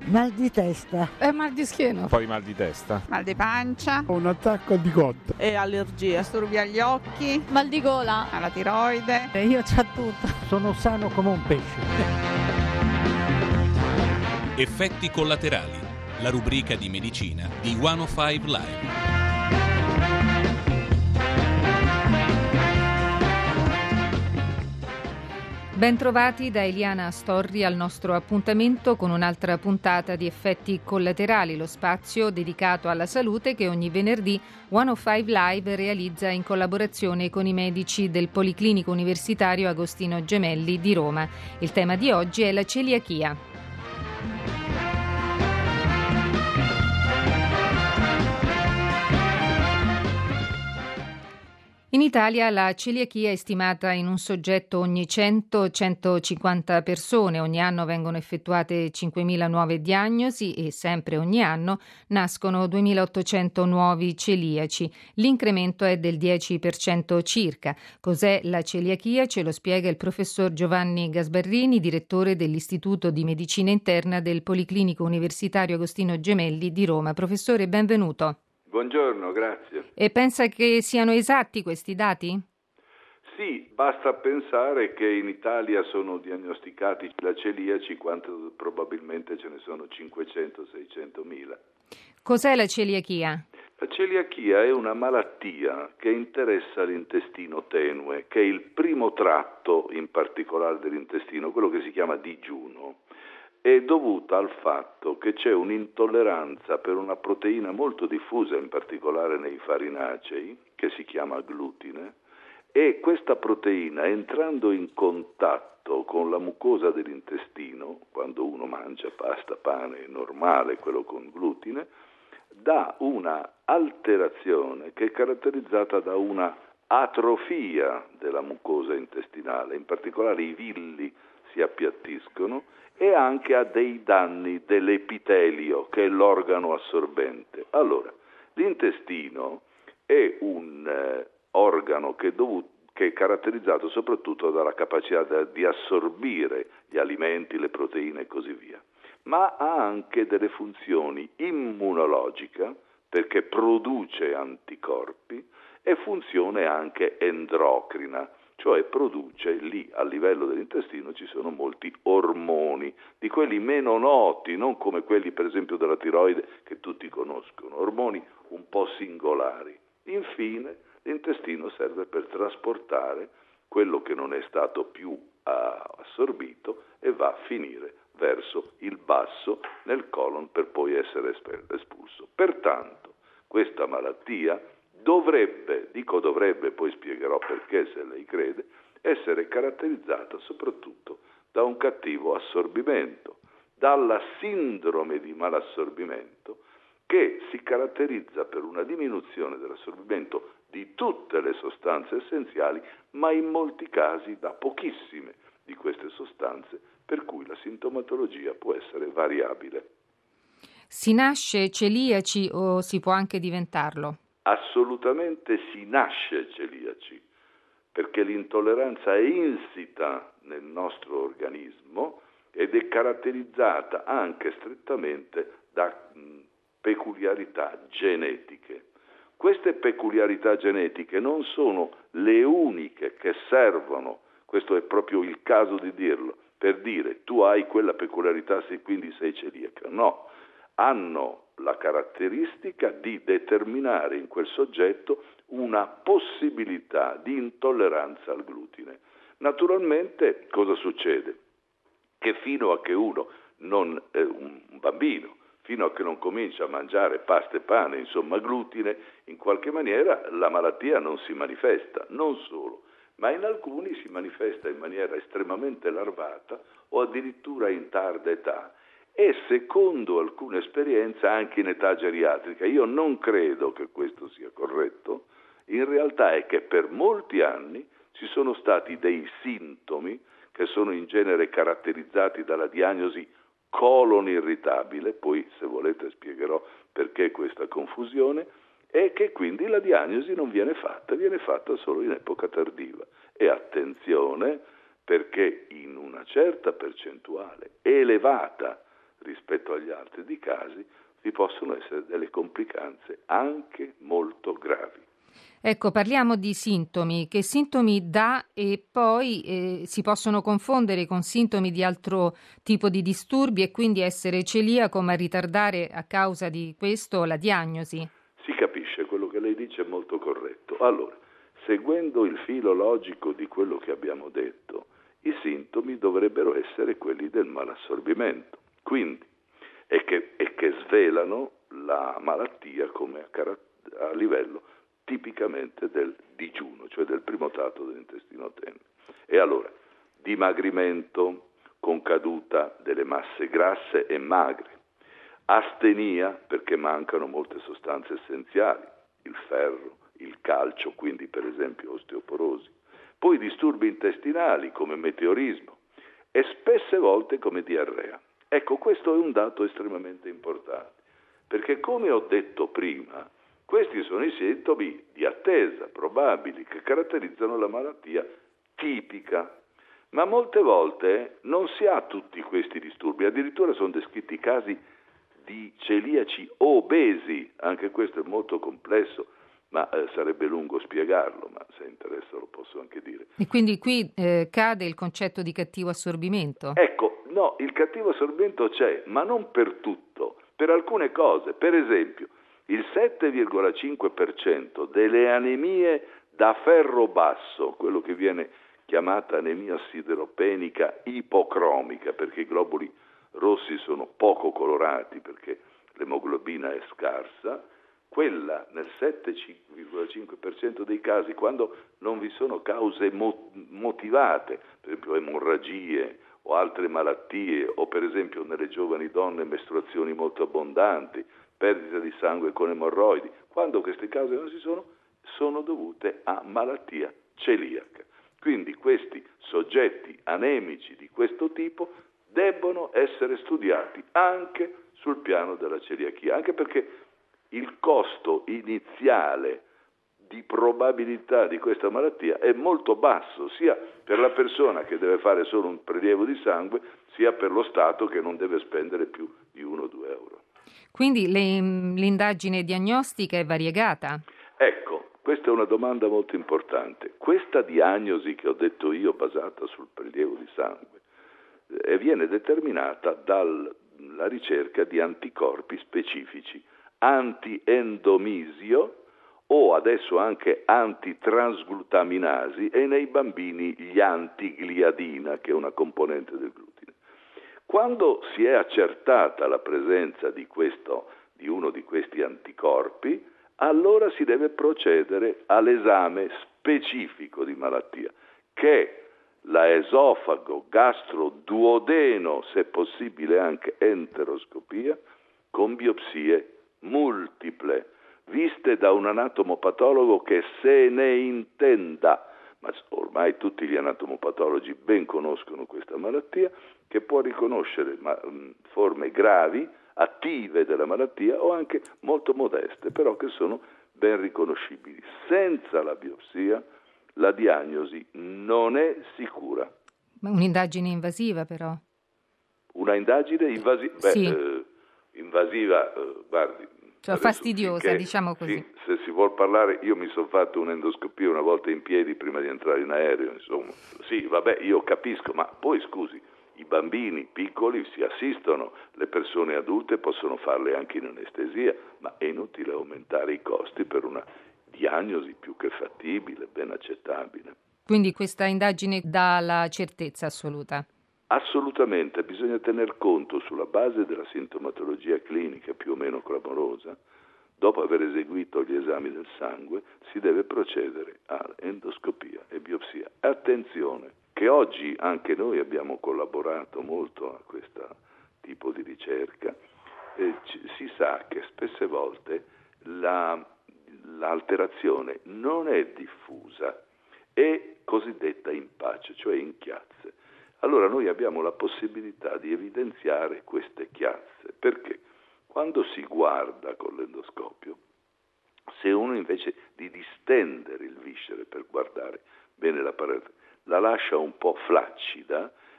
Mal di testa. E mal di schiena. Poi mal di testa. Mal di pancia. Un attacco di cotta. E allergie. Disturbi agli occhi. Mal di gola. Alla tiroide. E io c'ho tutto. Sono sano come un pesce. Effetti collaterali. La rubrica di medicina di 105 Live. Bentrovati da Eliana Astorri al nostro appuntamento con un'altra puntata di Effetti collaterali, lo spazio dedicato alla salute che ogni venerdì 105 Live realizza in collaborazione con i medici del Policlinico Universitario Agostino Gemelli di Roma. Il tema di oggi è la celiachia. In Italia la celiachia è stimata in un soggetto ogni 100-150 persone. Ogni anno vengono effettuate 5.000 nuove diagnosi e sempre ogni anno nascono 2.800 nuovi celiaci. L'incremento è del 10% circa. Cos'è la celiachia? Ce lo spiega il professor Giovanni Gasbarrini, direttore dell'Istituto di Medicina Interna del Policlinico Universitario Agostino Gemelli di Roma. Professore, benvenuto. Buongiorno, grazie. E pensa che siano esatti questi dati? Sì, basta pensare che in Italia sono diagnosticati da celiaci quanto probabilmente ce ne sono 500-600 mila. Cos'è la celiachia? La celiachia è una malattia che interessa l'intestino tenue, che è il primo tratto in particolare dell'intestino, quello che si chiama digiuno. È dovuta al fatto che c'è un'intolleranza per una proteina molto diffusa, in particolare nei farinacei, che si chiama glutine, e questa proteina, entrando in contatto con la mucosa dell'intestino, quando uno mangia pasta, pane, normale, quello con glutine, dà una alterazione che è caratterizzata da una atrofia della mucosa intestinale, in particolare i villi si appiattiscono, e anche a dei danni dell'epitelio, che è l'organo assorbente. Allora, l'intestino è un organo che è caratterizzato soprattutto dalla capacità di assorbire gli alimenti, le proteine e così via, ma ha anche delle funzioni immunologiche, perché produce anticorpi, e funzione anche endocrina, cioè produce lì a livello dell'intestino ci sono molti ormoni, di quelli meno noti, non come quelli per esempio della tiroide che tutti conoscono, ormoni un po' singolari. Infine l'intestino serve per trasportare quello che non è stato più assorbito e va a finire verso il basso nel colon per poi essere espulso. Pertanto questa malattia dovrebbe, poi spiegherò perché se lei crede, essere caratterizzata soprattutto da un cattivo assorbimento, dalla sindrome di malassorbimento che si caratterizza per una diminuzione dell'assorbimento di tutte le sostanze essenziali, ma in molti casi da pochissime di queste sostanze, per cui la sintomatologia può essere variabile. Si nasce celiaci o si può anche diventarlo? Assolutamente si nasce celiaci, perché l'intolleranza è insita nel nostro organismo ed è caratterizzata anche strettamente da peculiarità genetiche. Queste peculiarità genetiche non sono le uniche che servono, questo è proprio il caso di dirlo, per dire tu hai quella peculiarità e quindi sei celiaca. No, hanno la caratteristica di determinare in quel soggetto una possibilità di intolleranza al glutine. Naturalmente cosa succede? Che fino a che un bambino, fino a che non comincia a mangiare pasta e pane, insomma glutine, in qualche maniera la malattia non si manifesta, non solo, ma in alcuni si manifesta in maniera estremamente larvata o addirittura in tarda età. E secondo alcune esperienze anche in età geriatrica. Io non credo che questo sia corretto, in realtà è che per molti anni ci sono stati dei sintomi che sono in genere caratterizzati dalla diagnosi colon irritabile, poi se volete spiegherò perché questa confusione, e che quindi la diagnosi non viene fatta solo in epoca tardiva. E attenzione, perché in una certa percentuale elevata rispetto agli altri di casi, vi possono essere delle complicanze anche molto gravi. Ecco, parliamo di sintomi. Che sintomi dà e poi si possono confondere con sintomi di altro tipo di disturbi e quindi essere celiaco ma ritardare a causa di questo la diagnosi? Si capisce, quello che lei dice è molto corretto. Allora, seguendo il filo logico di quello che abbiamo detto, i sintomi dovrebbero essere quelli del malassorbimento, quindi, e che svelano la malattia come a livello tipicamente del digiuno, cioè del primo tratto dell'intestino tenue. E allora, dimagrimento con caduta delle masse grasse e magre, astenia perché mancano molte sostanze essenziali, il ferro, il calcio, quindi per esempio osteoporosi, poi disturbi intestinali come meteorismo e spesse volte come diarrea. Ecco, questo è un dato estremamente importante, perché come ho detto prima, questi sono i sintomi di attesa probabili che caratterizzano la malattia tipica, ma molte volte non si ha tutti questi disturbi, addirittura sono descritti casi di celiaci obesi, anche questo è molto complesso, ma sarebbe lungo spiegarlo, ma se interessa lo posso anche dire. E quindi qui cade il concetto di cattivo assorbimento? Ecco, no, il cattivo assorbimento c'è, ma non per tutto, per alcune cose. Per esempio, il 7,5% delle anemie da ferro basso, quello che viene chiamata anemia sideropenica ipocromica, perché i globuli rossi sono poco colorati, perché l'emoglobina è scarsa, quella nel 7,5% dei casi, quando non vi sono cause motivate, per esempio emorragie o altre malattie, o per esempio nelle giovani donne mestruazioni molto abbondanti, perdita di sangue con emorroidi, quando queste cause non ci sono dovute a malattia celiaca. Quindi questi soggetti anemici di questo tipo debbono essere studiati anche sul piano della celiachia, anche perché il costo iniziale di probabilità di questa malattia è molto basso, sia per la persona che deve fare solo un prelievo di sangue, sia per lo Stato che non deve spendere più di 1 o 2 euro. Quindi l'indagine diagnostica è variegata? Ecco, questa è una domanda molto importante. Questa diagnosi che ho detto io, basata sul prelievo di sangue, viene determinata dalla ricerca di anticorpi specifici, anti-endomisio o adesso anche antitransglutaminasi e nei bambini gli antigliadina, che è una componente del glutine. Quando si è accertata la presenza di uno di questi anticorpi, allora si deve procedere all'esame specifico di malattia, che è la esofago, gastro, duodeno, se possibile anche enteroscopia, con biopsie multiple, viste da un anatomopatologo che se ne intenda, ma ormai tutti gli anatomopatologi ben conoscono questa malattia, che può riconoscere forme gravi, attive della malattia o anche molto modeste, però che sono ben riconoscibili. Senza la biopsia la diagnosi non è sicura. Un'indagine invasiva però? Una indagine invasiva? Sì. Invasiva, guardi. Cioè fastidiosa, diciamo così. Sì, se si vuol parlare, io mi sono fatto un'endoscopia una volta in piedi prima di entrare in aereo, insomma. Sì, vabbè, io capisco, ma poi scusi, i bambini piccoli si assistono, le persone adulte possono farle anche in anestesia, ma è inutile aumentare i costi per una diagnosi più che fattibile, ben accettabile. Quindi questa indagine dà la certezza assoluta? Assolutamente, bisogna tener conto sulla base della sintomatologia clinica più o meno clamorosa, dopo aver eseguito gli esami del sangue, si deve procedere a endoscopia e biopsia. Attenzione, che oggi anche noi abbiamo collaborato molto a questo tipo di ricerca, si sa che spesse volte l'alterazione non è diffusa, è cosiddetta in pace, cioè in chiazze. Allora noi abbiamo la possibilità di evidenziare queste chiazze, perché quando si guarda con l'endoscopio, se uno invece di distendere il viscere per guardare bene la parete, la lascia un po' flaccida,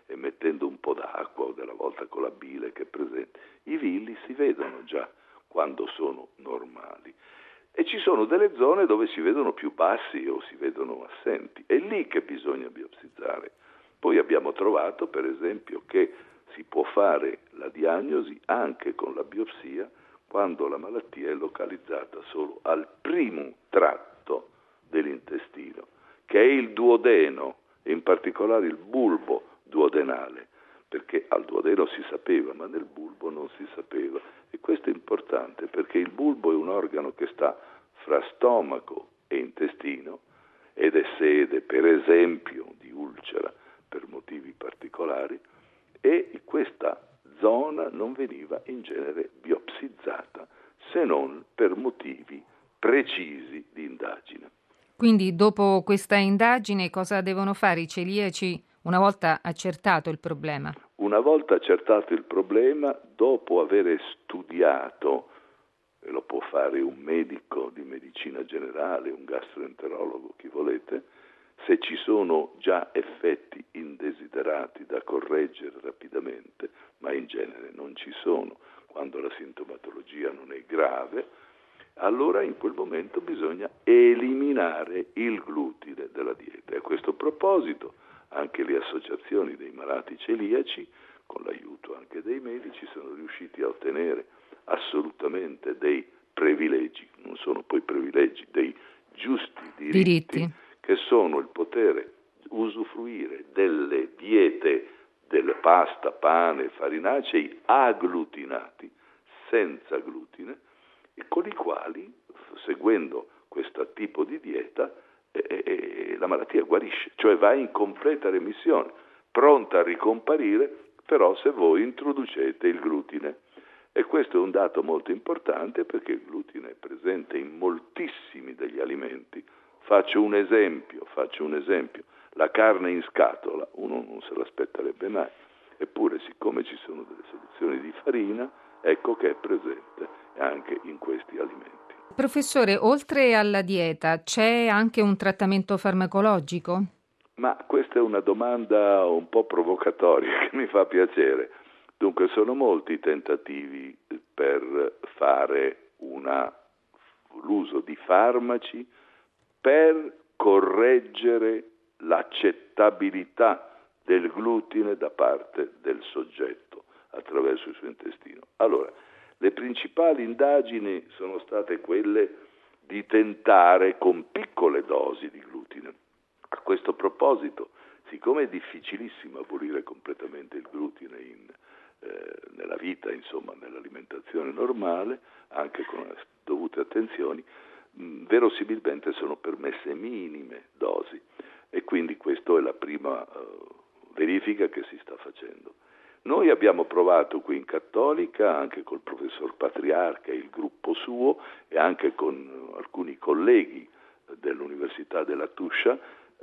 e mettendo un po' d'acqua o della volta con la bile che è presente, i villi si vedono già quando sono normali. E ci sono delle zone dove si vedono più bassi o si vedono assenti. È lì che bisogna biopsizzare. Poi abbiamo trovato, per esempio, che si può fare la diagnosi anche con la biopsia quando la malattia è localizzata solo al primo tratto dell'intestino, che è il duodeno, e in particolare il bulbo duodenale, perché al duodeno si sapeva, ma nel bulbo non si sapeva. E questo è importante perché il bulbo è un organo che sta fra stomaco e intestino ed è sede, per esempio, di ulcera per motivi particolari, e questa zona non veniva in genere biopsizzata se non per motivi precisi di indagine. Quindi dopo questa indagine cosa devono fare i celiaci una volta accertato il problema? Una volta accertato il problema, dopo aver studiato, e lo può fare un medico di medicina generale, un gastroenterologo, chi volete, se ci sono già effetti indesiderati da correggere rapidamente, ma in genere non ci sono, quando la sintomatologia non è grave, allora in quel momento bisogna eliminare il glutine dalla dieta. E a questo proposito anche le associazioni dei malati celiaci, con l'aiuto anche dei medici, sono riusciti a ottenere assolutamente dei privilegi, non sono poi privilegi, dei giusti diritti. Che sono il poter usufruire delle diete delle pasta, pane, farinacei agglutinati, senza glutine, e con i quali, seguendo questo tipo di dieta, la malattia guarisce, cioè va in completa remissione, pronta a ricomparire, però se voi introducete il glutine. E questo è un dato molto importante perché il glutine è presente in moltissimi degli alimenti. Faccio un esempio, la carne in scatola, uno non se l'aspetterebbe mai, eppure siccome ci sono delle soluzioni di farina, ecco che è presente anche in questi alimenti. Professore, oltre alla dieta c'è anche un trattamento farmacologico? Ma questa è una domanda un po' provocatoria che mi fa piacere. Dunque sono molti i tentativi per fare l'uso di farmaci per correggere l'accettabilità del glutine da parte del soggetto attraverso il suo intestino. Allora, le principali indagini sono state quelle di tentare con piccole dosi di glutine. A questo proposito, siccome è difficilissimo abolire completamente il glutine nella vita, insomma, nell'alimentazione normale, anche con le dovute attenzioni, verosimilmente sono permesse minime dosi e quindi questa è la prima verifica che si sta facendo. Noi abbiamo provato qui in Cattolica, anche col professor Patriarca e il gruppo suo, e anche con alcuni colleghi dell'Università della Tuscia,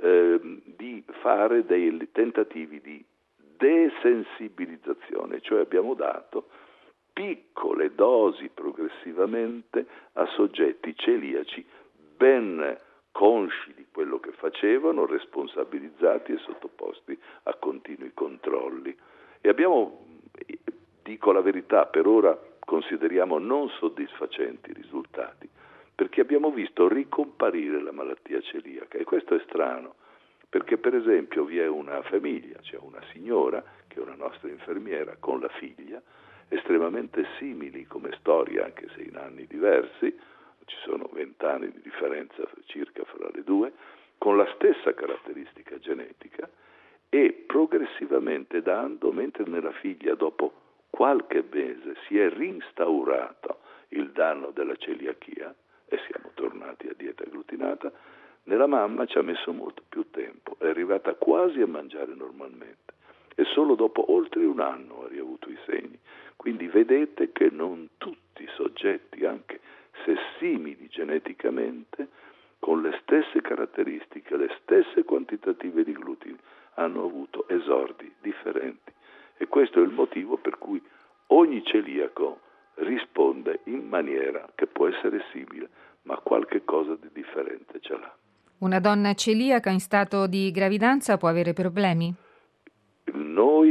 di fare dei tentativi di desensibilizzazione, cioè abbiamo dato piccole dosi progressivamente a soggetti celiaci ben consci di quello che facevano, responsabilizzati e sottoposti a continui controlli. E abbiamo, dico la verità, per ora consideriamo non soddisfacenti i risultati, perché abbiamo visto ricomparire la malattia celiaca, e questo è strano, perché per esempio vi è una famiglia, c'è una signora che è una nostra infermiera con la figlia, estremamente simili come storia, anche se in anni diversi, ci sono 20 anni di differenza circa fra le due, con la stessa caratteristica genetica, e progressivamente mentre nella figlia dopo qualche mese si è reinstaurato il danno della celiachia e siamo tornati a dieta glutinata, nella mamma ci ha messo molto più tempo, è arrivata quasi a mangiare normalmente e solo dopo oltre un anno ha riavuto i segni. Quindi vedete che non tutti i soggetti, anche se simili geneticamente, con le stesse caratteristiche, le stesse quantitative di glutine, hanno avuto esordi differenti. E questo è il motivo per cui ogni celiaco risponde in maniera che può essere simile, ma qualche cosa di differente ce l'ha. Una donna celiaca in stato di gravidanza può avere problemi? Noi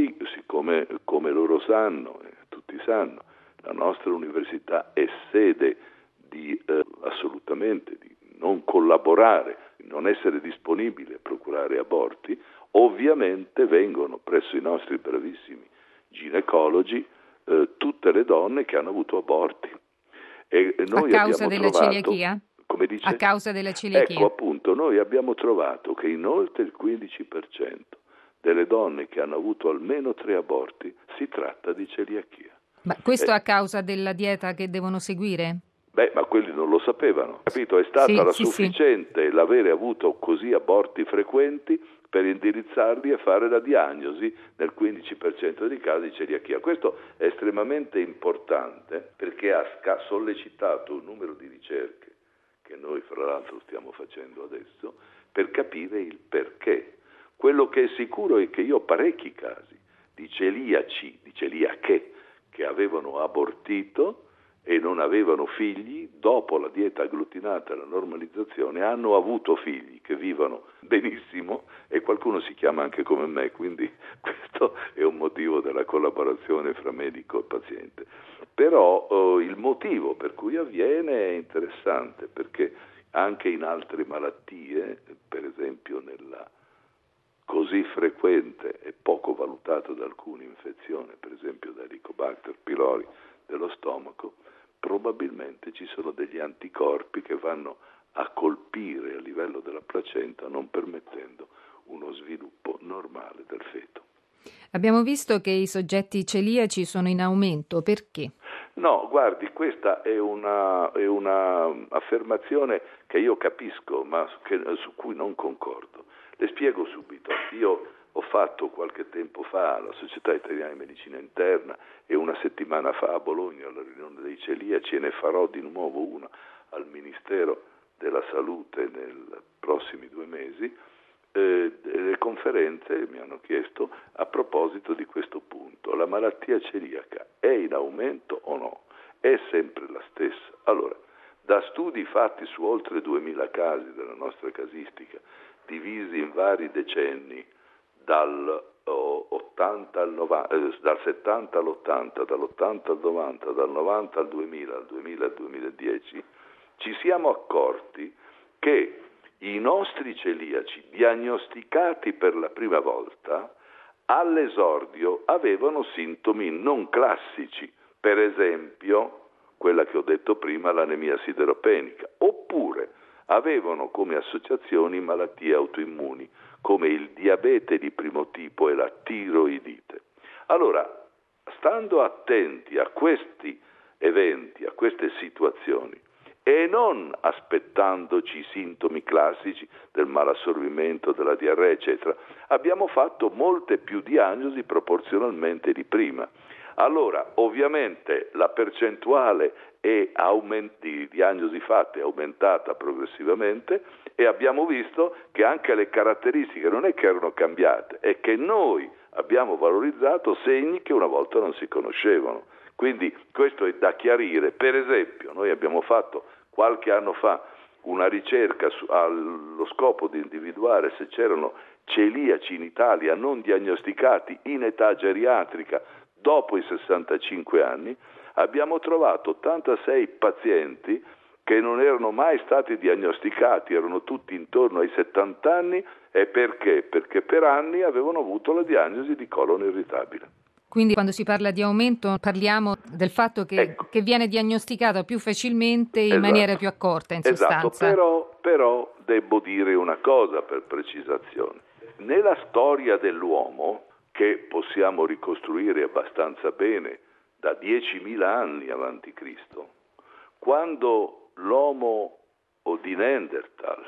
siccome come loro sanno, tutti sanno, la nostra università è sede di assolutamente di non collaborare, di non essere disponibile a procurare aborti, ovviamente vengono presso i nostri bravissimi ginecologi tutte le donne che hanno avuto aborti. E noi a causa abbiamo della trovato, celiachia? Come dice? A causa della celiachia? Ecco, appunto, noi abbiamo trovato che in oltre il 15% delle donne che hanno avuto almeno 3 aborti si tratta di celiachia. Ma questo a causa della dieta che devono seguire? Ma quelli non lo sapevano, capito? È stata sufficiente l'avere avuto così aborti frequenti per indirizzarli e fare la diagnosi nel 15% dei casi di celiachia. Questo è estremamente importante perché ha sollecitato un numero di ricerche che noi fra l'altro stiamo facendo adesso per capire il perché. Quello che è sicuro è che io ho parecchi casi di celiaci, di celiache che avevano abortito e non avevano figli, dopo la dieta agglutinata e la normalizzazione hanno avuto figli che vivono benissimo e qualcuno si chiama anche come me, quindi questo è un motivo della collaborazione fra medico e paziente. Però il motivo per cui avviene è interessante, perché anche in altre malattie, per esempio nella così frequente e poco valutata da alcune infezioni, per esempio da Helicobacter pylori dello stomaco, probabilmente ci sono degli anticorpi che vanno a colpire a livello della placenta, non permettendo uno sviluppo normale del feto. Abbiamo visto che i soggetti celiaci sono in aumento, perché? No, guardi, questa è una affermazione che io capisco, ma su cui non concordo. Le spiego subito. Io ho fatto qualche tempo fa alla Società Italiana di Medicina Interna e una settimana fa a Bologna la riunione dei celiaci e ne farò di nuovo una al Ministero della Salute nei prossimi 2 mesi. Le conferenze mi hanno chiesto a proposito di questo punto: la malattia celiaca è in aumento o no? È sempre la stessa? Allora, da studi fatti su oltre 2000 casi della nostra casistica, divisi in vari decenni, dal 70 all'80, dall'80 al 90, dal 90 al 2000, al 2000 al 2010, ci siamo accorti che i nostri celiaci diagnosticati per la prima volta all'esordio avevano sintomi non classici, per esempio quella che ho detto prima, l'anemia sideropenica, oppure avevano come associazioni malattie autoimmuni come il diabete di primo tipo e la tiroidite. Allora, stando attenti a questi eventi, a queste situazioni, e non aspettandoci i sintomi classici del malassorbimento, della diarrea, eccetera, abbiamo fatto molte più diagnosi proporzionalmente di prima. Allora, ovviamente la percentuale di diagnosi fatte è aumentata progressivamente e abbiamo visto che anche le caratteristiche non è che erano cambiate, è che noi abbiamo valorizzato segni che una volta non si conoscevano. Quindi questo è da chiarire. Per esempio, noi abbiamo fatto qualche anno fa una ricerca allo scopo di individuare se c'erano celiaci in Italia non diagnosticati in età geriatrica dopo i 65 anni. Abbiamo trovato 86 pazienti che non erano mai stati diagnosticati, erano tutti intorno ai 70 anni. E perché? Perché per anni avevano avuto la diagnosi di colon irritabile. Quindi quando si parla di aumento parliamo del fatto che viene diagnosticato più facilmente in maniera più accorta, in sostanza. Però devo dire una cosa per precisazione. Nella storia dell'uomo, che possiamo ricostruire abbastanza bene da 10.000 anni avanti Cristo, quando l'uomo di Neanderthal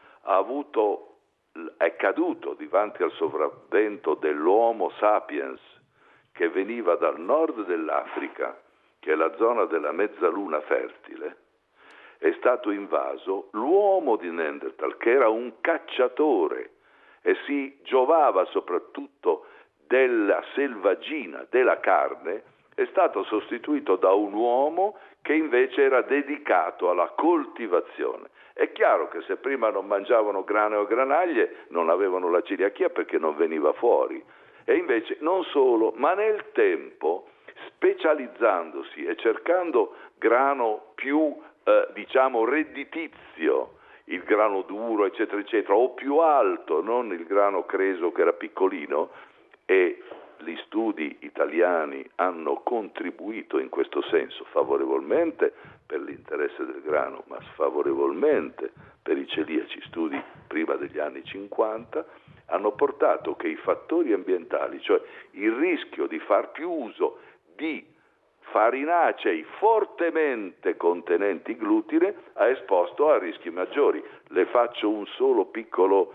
è caduto davanti al sopravvento dell'Homo sapiens che veniva dal nord dell'Africa, che è la zona della mezzaluna fertile, è stato invaso, l'uomo di Neanderthal, che era un cacciatore e si giovava soprattutto della selvaggina, della carne, è stato sostituito da un uomo che invece era dedicato alla coltivazione. È chiaro che se prima non mangiavano grane o granaglie non avevano la celiachia perché non veniva fuori. E invece non solo, ma nel tempo, specializzandosi e cercando grano più redditizio, il grano duro eccetera eccetera, o più alto, non il grano creso che era piccolino, e gli studi italiani hanno contribuito in questo senso, favorevolmente per l'interesse del grano, ma sfavorevolmente per i celiaci. Studi prima degli anni 50 hanno portato che i fattori ambientali, cioè il rischio di far più uso di farinacei fortemente contenenti glutine, ha esposto a rischi maggiori. Le faccio un solo piccolo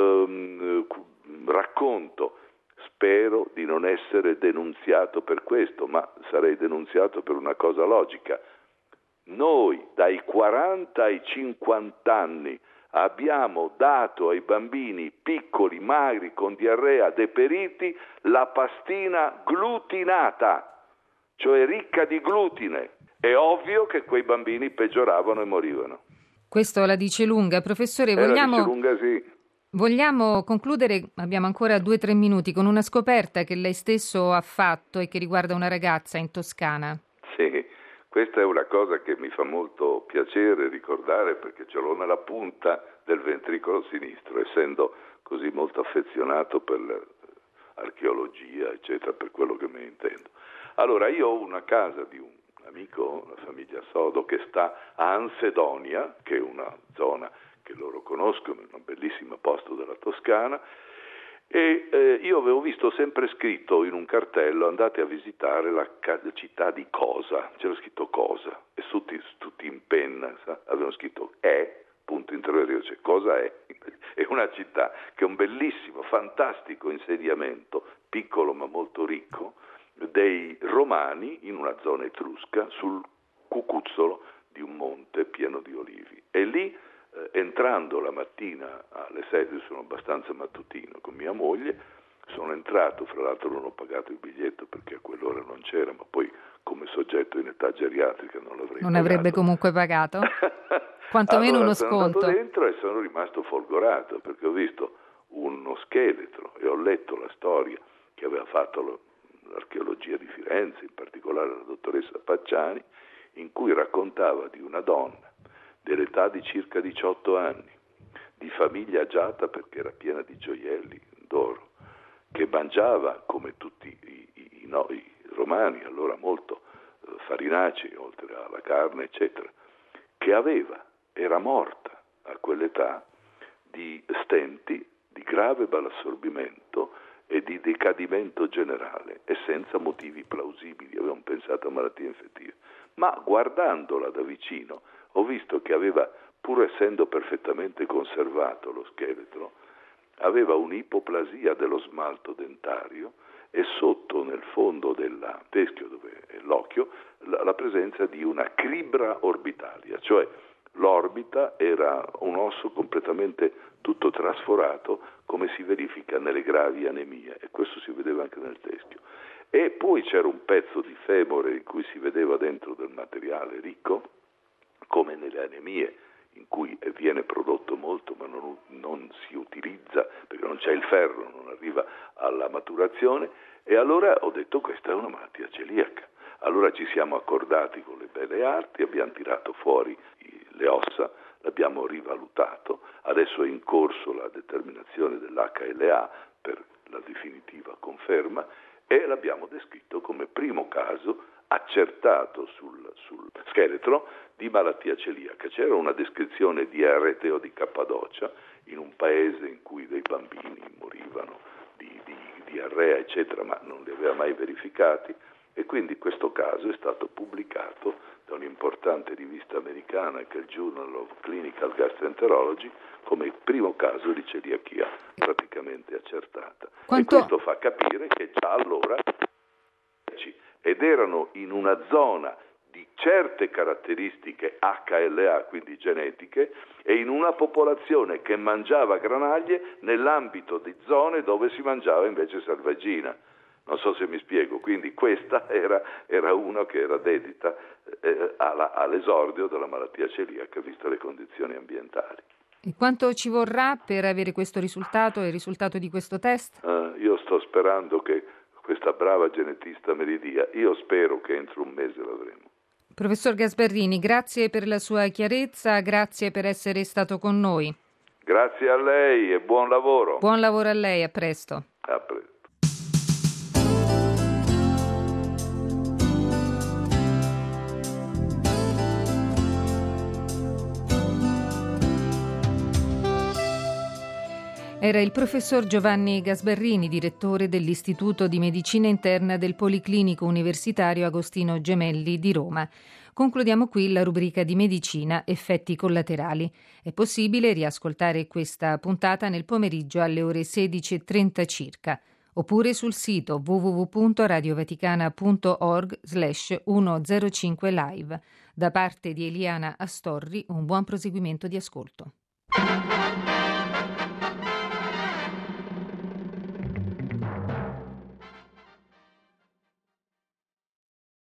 racconto. Spero di non essere denunziato per questo, ma sarei denunziato per una cosa logica. Noi dai 40 ai 50 anni abbiamo dato ai bambini piccoli, magri, con diarrea, deperiti, la pastina glutinata, cioè ricca di glutine. È ovvio che quei bambini peggioravano e morivano. Questo la dice lunga. Professore, La dice lunga, sì. Vogliamo concludere, abbiamo ancora 2-3 minuti, con una scoperta che lei stesso ha fatto e che riguarda una ragazza in Toscana. Sì, questa è una cosa che mi fa molto piacere ricordare, perché ce l'ho nella punta del ventricolo sinistro, essendo così molto affezionato per l'archeologia, eccetera, per quello che me ne intendo. Allora, io ho una casa di un amico, la famiglia Sodo, che sta a Ansedonia, che è una zona che loro conoscono, un bellissimo posto della Toscana, e io avevo visto sempre scritto in un cartello: andate a visitare la città di Cosa, c'era scritto Cosa, e tutti in penna avevano scritto punto interrogativo, cioè cosa è? È una città che è un bellissimo, fantastico insediamento, piccolo ma molto ricco, dei Romani in una zona etrusca sul cucuzzolo di un monte pieno di olivi. E lì, entrando la mattina alle 6, sono abbastanza mattutino con mia moglie, sono entrato, fra l'altro non ho pagato il biglietto perché a quell'ora non c'era, ma poi come soggetto in età geriatrica non avrebbe comunque pagato? Quantomeno allora, uno sconto. Sono andato dentro e sono rimasto folgorato, perché ho visto uno scheletro e ho letto la storia che aveva fatto l'archeologia di Firenze, in particolare la dottoressa Pacciani, in cui raccontava di una donna dell'età di circa 18 anni, di famiglia agiata perché era piena di gioielli d'oro, che mangiava come tutti i romani, allora molto farinacei, oltre alla carne, eccetera, che era morta a quell'età di stenti, di grave malassorbimento e di decadimento generale, e senza motivi plausibili. Avevano pensato a malattie infettive, ma guardandola da vicino ho visto che aveva, pur essendo perfettamente conservato lo scheletro, aveva un'ipoplasia dello smalto dentario e sotto, nel fondo del teschio, dove è l'occhio, la presenza di una cribra orbitalia, cioè l'orbita era un osso completamente tutto trasforato, come si verifica nelle gravi anemie, e questo si vedeva anche nel teschio. E poi c'era un pezzo di femore in cui si vedeva dentro del materiale ricco, come nelle anemie, in cui viene prodotto molto ma non si utilizza perché non c'è il ferro, non arriva alla maturazione. E allora ho detto: questa è una malattia celiaca. Allora ci siamo accordati con le belle arti, abbiamo tirato fuori le ossa, l'abbiamo rivalutato, adesso è in corso la determinazione dell'HLA per la definitiva conferma, e l'abbiamo descritto come primo caso accertato sul scheletro di malattia celiaca. C'era una descrizione di Areteo di Cappadocia, in un paese in cui dei bambini morivano di diarrea, eccetera, ma non li aveva mai verificati, e quindi questo caso è stato pubblicato da un'importante rivista americana, che è il Journal of Clinical Gastroenterology, come il primo caso di celiachia praticamente accertata. E questo fa capire che già allora, ed erano in una zona di certe caratteristiche HLA, quindi genetiche, e in una popolazione che mangiava granaglie nell'ambito di zone dove si mangiava invece selvaggina. Non so se mi spiego. Quindi questa era una che era dedita all'esordio della malattia celiaca, viste le condizioni ambientali. E quanto ci vorrà per avere questo risultato, il risultato di questo test? Io sto sperando che questa brava genetista me li dia. Io spero che entro un mese l'avremo. Professor Gasbarrini, grazie per la sua chiarezza, grazie per essere stato con noi. Grazie a lei e buon lavoro. Buon lavoro a lei, a presto. A presto. Era il professor Giovanni Gasbarrini, direttore dell'Istituto di Medicina Interna del Policlinico Universitario Agostino Gemelli di Roma. Concludiamo qui la rubrica di Medicina Effetti collaterali. È possibile riascoltare questa puntata nel pomeriggio alle ore 16:30 circa, oppure sul sito www.radiovaticana.org/105live. Da parte di Eliana Astorri, un buon proseguimento di ascolto.